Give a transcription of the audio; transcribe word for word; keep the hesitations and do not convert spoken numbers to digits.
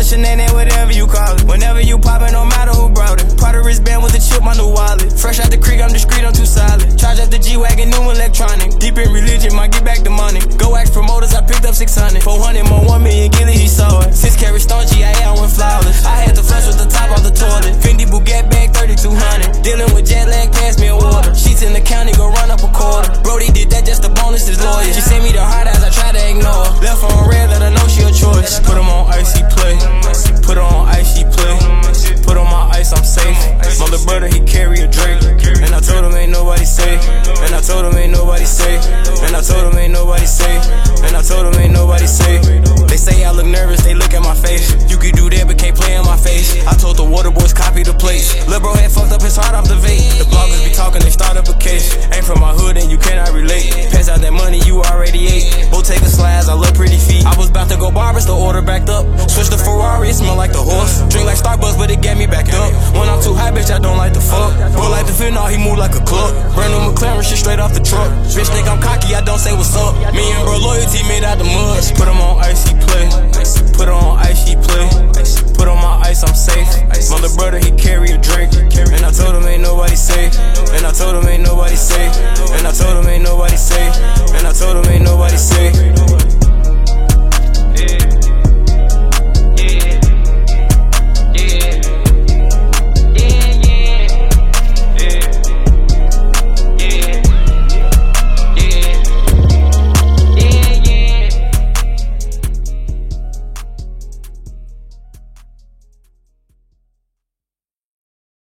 shenanigan, whatever you call it. Whenever you poppin', no matter who brought it. Part of wristband with a chip, my new wallet. Fresh out the creek, I'm discreet, I'm too solid. Charge up the G-Wagon, new electronic. Deep in religion, might get back the money. Go ask promoters, I picked up six hundred. four hundred more, one million, Gilly, he saw it. Six carat stone, G I A, I went flawless. I had to flush with the top off the toilet. Fendi Bugatti bag, thirty-two hundred. Dealing with jet lag, pass me a water. Sheets in the county, go run up a quarter. Brody did that just to bonus his lawyer. She sent me the hard eyes, I try to ignore. Left on red, let her know she a choice. Put him on ice, he play. Put her on ice, she play. Put on my ice, I'm safe. My little brother, he carry a Drake. And I told him ain't nobody safe. And I told him ain't nobody safe. And I told him ain't nobody safe. And I told him ain't nobody safe. They say I look nervous, they look at my face. You can do that, but can't play in my face. I told the water boys copy the place. Lil' bro had fucked up his heart off the vape. The bloggers be talking, they start up a case. Ain't from my hood and you cannot relate. Pass out that money you already ate. Bottega slides, I love pretty feet. I was about to go barbers, the order backed up. Switch to Ferrari, it smell like the horse. Drink like Starbucks, but it got me back up. When I'm too high, bitch, I don't like the fuck. Bro like the fentanyl, he move like a club. Brand new McLaren, shit straight off the truck. Bitch think I'm cocky, I don't say what's up. Me and bro loyalty made out the mud. Put him on ice, he play. Put her on ice, she play.